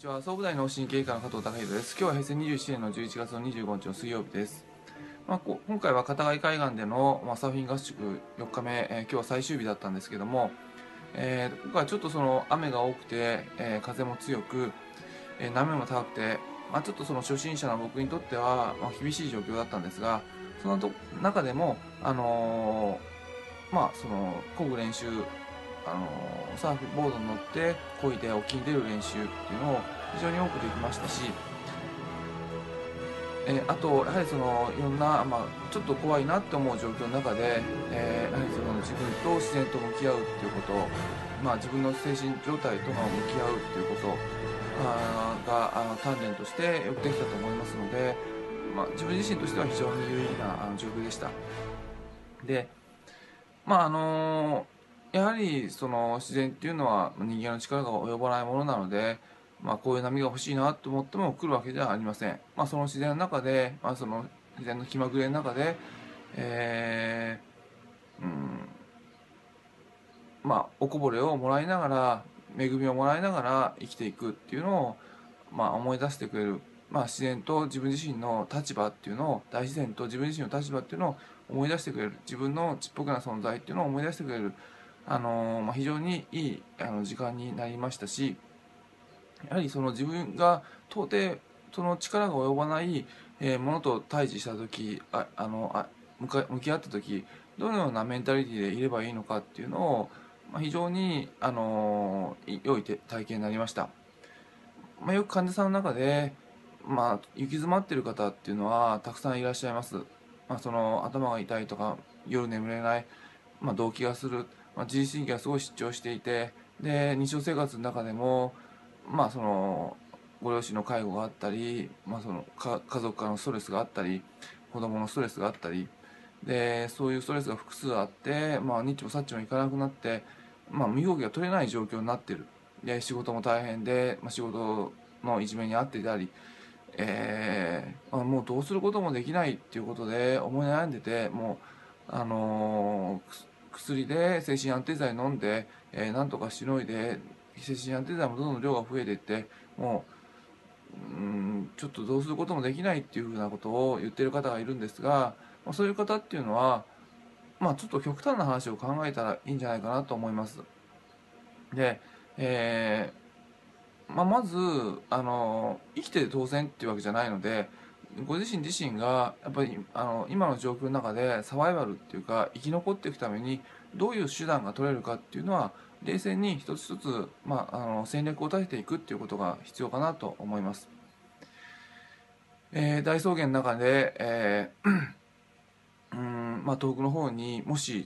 ちは、総武大脳神経科の加藤孝弘です。今日は平成27年の11月の25日の水曜日です。今回は片貝海岸での、サーフィン合宿4日目、今日は最終日だったんですけども、今回はちょっとその雨が多くて、風も強く、波も高くて、ちょっとその初心者の僕にとっては、厳しい状況だったんですが、その中でも、その漕ぐ練習、サーフボードに乗って漕いで沖に出る練習っていうのを非常に多くできましたし、あとやはりそのいろんな、ちょっと怖いなって思う状況の中で、やはりその自分と自然と向き合うっていうこと、自分の精神状態との向き合うっていうことが鍛錬としてよくできたと思いますので、自分自身としては非常に有意義な状況でした。で、やはりその自然っていうのは人間の力が及ばないものなので、こういう波が欲しいなと思っても来るわけではありません。その自然の中で、その自然の気まぐれの中で、えーうんおこぼれをもらいながら、恵みをもらいながら生きていくっていうのを、思い出してくれる、自然と自分自身の立場っていうのを、大自然と自分自身の立場っていうのを思い出してくれる、自分のちっぽけな存在っていうのを思い出してくれる、非常にいい時間になりましたし、やはりその自分が到底その力が及ばない、ものと対峙した時、向き合った時、どのようなメンタリティでいればいいのかっていうのを、非常に良い体験になりました。よく患者さんの中で、行き詰まっている方っていうのはたくさんいらっしゃいます。その頭が痛いとか夜眠れない、動悸がする、自律神経がすごい失調していて、で日常生活の中でも、そのご両親の介護があったり、その家族からのストレスがあったり、子供のストレスがあったりで、そういうストレスが複数あって、ニッチもサッチもいかなくなって、身動きが取れない状況になっている。で仕事も大変で、仕事のいじめに遭っていたり、もうどうすることもできないっていうことで思い悩んでて、もう薬で精神安定剤飲んで、なんとかしのいで、精神安定剤もどんどん量が増えていって、もちょっとどうすることもできないっていうふうなことを言っている方がいるんですが、そういう方っていうのは、ちょっと極端な話を考えたらいいんじゃないかなと思います。で、えまず生きてて当然っていうわけじゃないので、ご自身自身がやっぱり今の状況の中でサバイバルっていうか生き残っていくためにどういう手段が取れるかっていうのは冷静に一つ一つ、戦略を立てていくっていうことが必要かなと思います。大草原の中で、遠くの方にもし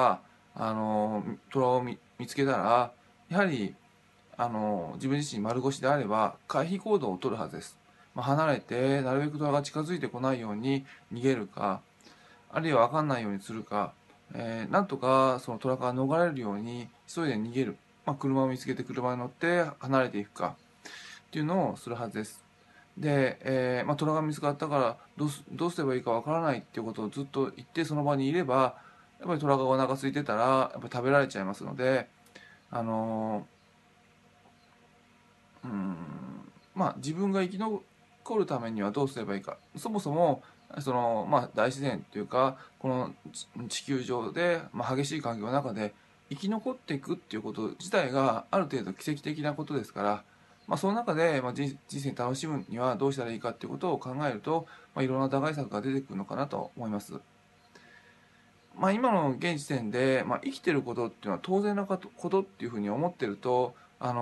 虎を見つけたら、やはり自分自身丸腰であれば回避行動を取るはずです。離れてなるべく虎が近づいてこないように逃げるか、あるいは分かんないようにするか、なんとかその虎から逃れるように急いで逃げる、車を見つけて車に乗って離れていくかっていうのをするはずです。で、虎が見つかったからどうすればいいかわからないっていうことをずっと言ってその場にいれば、やっぱり虎がお腹空いてたらやっぱり食べられちゃいますので、あの自分が生き残るためにはどうすればいいか。そもそもその、大自然というかこの地球上で、激しい環境の中で生き残っていくっていうこと自体がある程度奇跡的なことですから、その中で、人生楽しむにはどうしたらいいかっていうことを考えると、いろんな打開策が出てくるのかなと思います。今の現時点で、生きてることっていうのは当然なことっていうふうに思ってると、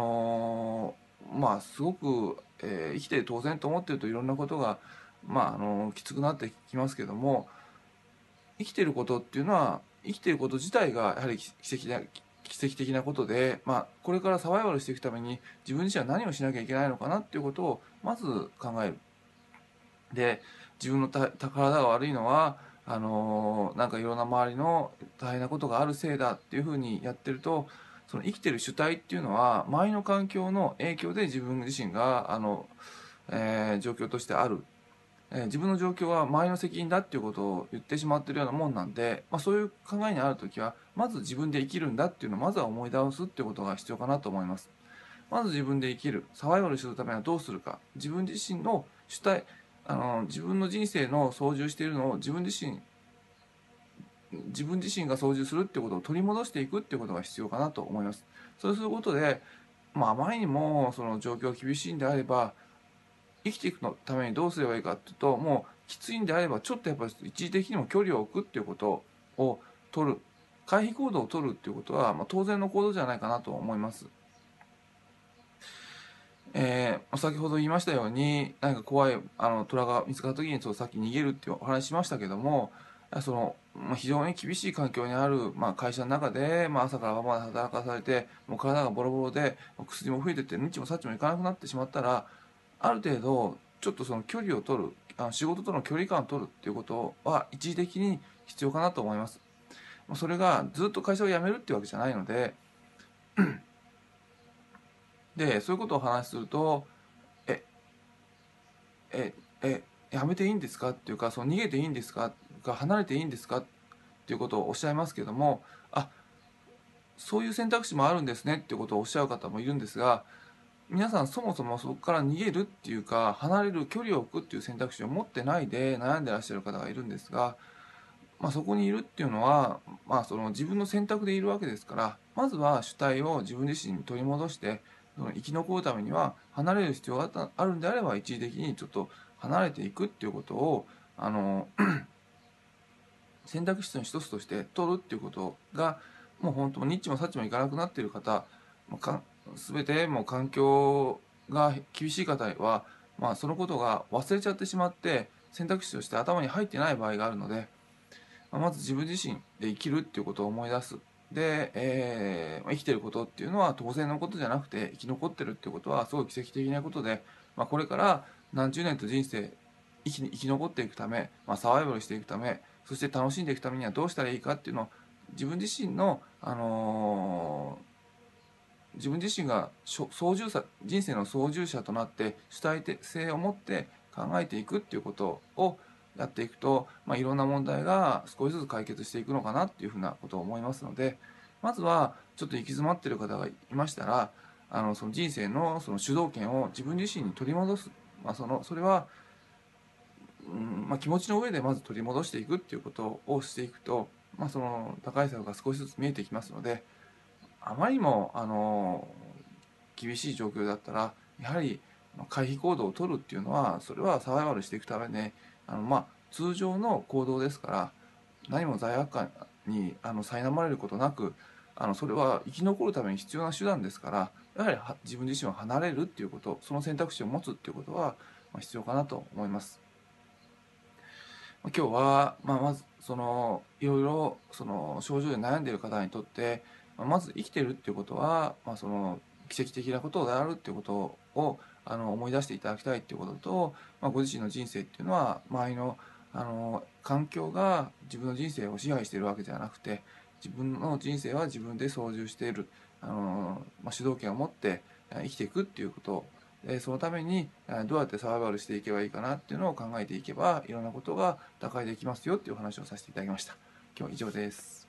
すごく、生きてる当然と思ってるといろんなことが、きつくなってきますけども、生きてることっていうのは生きてること自体がやはり奇跡的なことで、これからサバイバルしていくために自分自身は何をしなきゃいけないのかなっていうことをまず考える。で、自分の体が悪いのはなんかいろんな周りの大変なことがあるせいだっていうふうにやってると、その生きてる主体っていうのは周りの環境の影響で自分自身が状況としてある、自分の状況は周りの責任だっていうことを言ってしまってるようなもんなんで、そういう考えにあるときはまず自分で生きるんだっていうのをまずは思い直すっていうことが必要かなと思います。 まず自分で生きる、サバイバルするためにはどうするか、自分自身の主体、自分の人生の操縦しているのを自分自身が操縦するっていうことを取り戻していくっていうことが必要かなと思います。そうすることで、あまりにもその状況が厳しいんであれば、生きていくのためにどうすればいいかっていうと、もうきついんであればちょっとやっぱり一時的にも距離を置くっていうことを取る、回避行動を取るっていうことは、当然の行動じゃないかなと思います。先ほど言いましたように、何か怖い虎が見つかった時にさっき逃げるっていうお話しましたけども、非常に厳しい環境にある、会社の中で、朝から晩まで働かされて、もう体がボロボロで、薬も増えてって、日もさっちもいかなくなってしまったら、ある程度、ちょっとその距離を取る、仕事との距離感を取るっていうことは一時的に必要かなと思います。それがずっと会社を辞めるっていうわけじゃないので、そういうことをお話しすると、え、え、やめていいんですかっていうか、逃げていいんですか、離れていいんですかっていうことをおっしゃいますけども、そういう選択肢もあるんですねっていうことをおっしゃる方もいるんですが、皆さんそもそもそこから逃げるっていうか、離れる距離を置くっていう選択肢を持ってないで悩んでらっしゃる方がいるんですが、そこにいるっていうのは、その自分の選択でいるわけですから、まずは主体を自分自身に取り戻して、その生き残るためには離れる必要があるんであれば、一時的にちょっと離れていくっていうことを、選択肢の一つとして取るっていうことが、もう本当にニッチもサッチもいかなくなっている方、全てもう環境が厳しい方は、そのことが忘れちゃってしまって選択肢として頭に入ってない場合があるので、まず自分自身で生きるっていうことを思い出す。で、生きてることっていうのは当然のことじゃなくて、生き残ってるっていうことはすごい奇跡的なことで、これから何十年と人生生き残っていくため、サバイバルしていくため、そして楽しんでいくためにはどうしたらいいかっていうのを自分自身の、自分自身が操縦者、人生の操縦者となって主体性を持って考えていくっていうことをやっていくと、いろんな問題が少しずつ解決していくのかなっていうふうなことを思いますので、まずはちょっと行き詰まっている方がいましたら、その人生のその主導権を自分自身に取り戻す、それは、気持ちの上でまず取り戻していくっていうことをしていくと、その高い差が少しずつ見えてきますので、あまりにも厳しい状況だったらやはり回避行動を取るっていうのは、それはサバイバルしていくためで、通常の行動ですから、何も罪悪感に苛まれることなく、それは生き残るために必要な手段ですから、やはり自分自身を離れるっていうこと、その選択肢を持つっていうことは必要かなと思います。今日は、まずいろいろ症状で悩んでいる方にとって、まず生きているっていうことは、奇跡的なことであるっていうことを思い出していただきたいっていうことと、ご自身の人生っていうのは周りの環境が自分の人生を支配しているわけではなくて、自分の人生は自分で操縦している、主導権を持って生きていくっていうことそのためにどうやってサバイバルしていけばいいかなっていうのを考えていけば、いろんなことが打開できますよっていうお話をさせていただきました。今日は以上です。